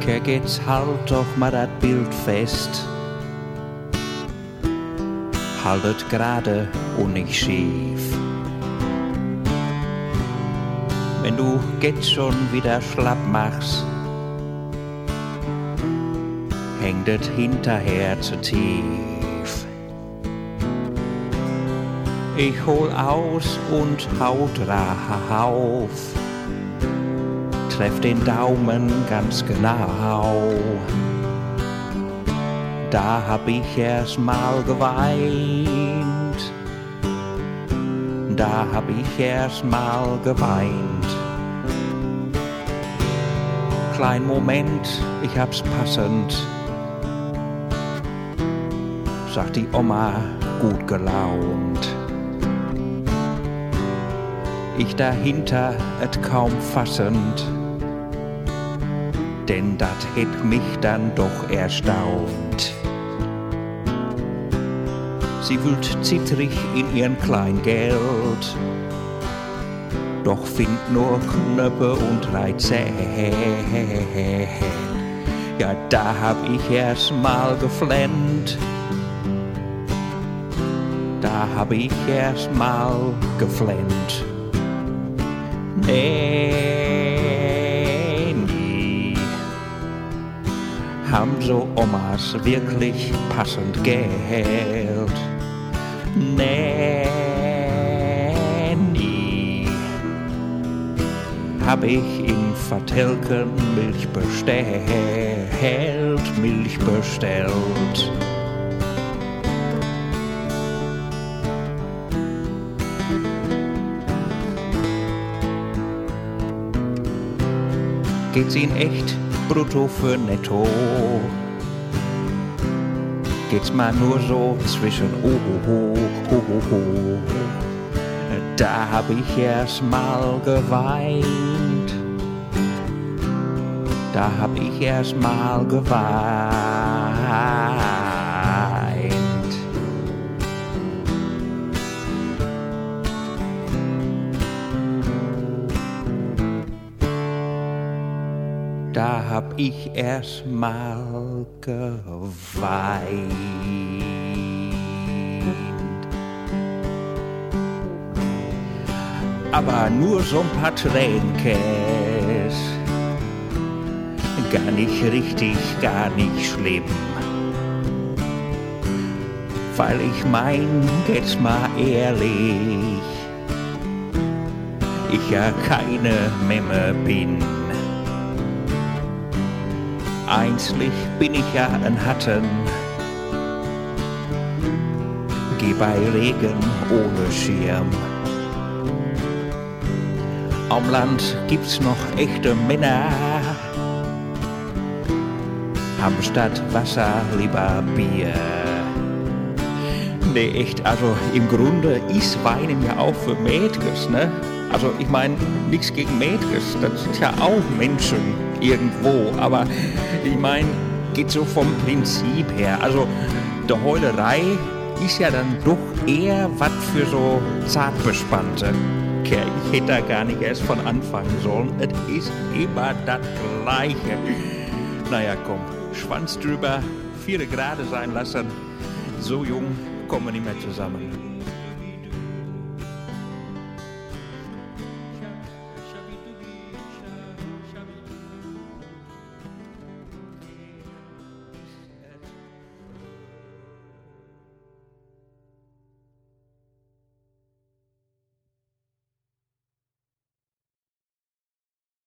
Kijk, jetzt halt doch mal das Bild fest. Haltet gerade und nicht schief. Wenn du jetzt schon wieder schlapp machst, hängt es hinterher zu tief. Ich hol aus und hau drauf, treff den Daumen ganz genau. Da hab ich erst mal geweint, da hab ich erst mal geweint. Klein Moment, ich hab's passend, sagt die Oma gut gelaunt. Ich dahinter et kaum fassend, denn dat hätt mich dann doch erstaunt. Sie wühlt zittrig in ihren Kleingeld, doch findet nur Knöpfe und 13. Ja, da hab ich erst mal geflennt, da hab ich erst mal geflennt. Nie haben so Omas wirklich passend Geld. Nie hab ich im Vertelken Milch bestellt. Geht's Ihnen echt brutto für netto? Geht's mal nur so zwischen Da hab ich erst mal geweint, da hab ich erst mal geweint. Da hab ich erst mal geweint. Aber nur so ein paar Tränenkäs, gar nicht richtig, gar nicht schlimm. Weil ich mein, jetzt mal ehrlich, ich ja keine Memme bin. Einzig bin ich ja ein Hatten, geh bei Regen ohne Schirm. Am Land gibt's noch echte Männer, haben statt Wasser lieber Bier. Nee, echt, also im Grunde ist Weinen ja auch für Mädkes, ne? Also ich meine, nichts gegen Mädkes, das sind ja auch Menschen irgendwo, aber ich meine, geht so vom Prinzip her. Also der Heulerei ist ja dann doch eher was für so Zartbespannte. Okay, ich hätte da gar nicht erst von anfangen sollen. Es ist immer das Gleiche. Naja, komm, Schwanz drüber, 4 Grad sein lassen. So jung kommen wir nicht mehr zusammen.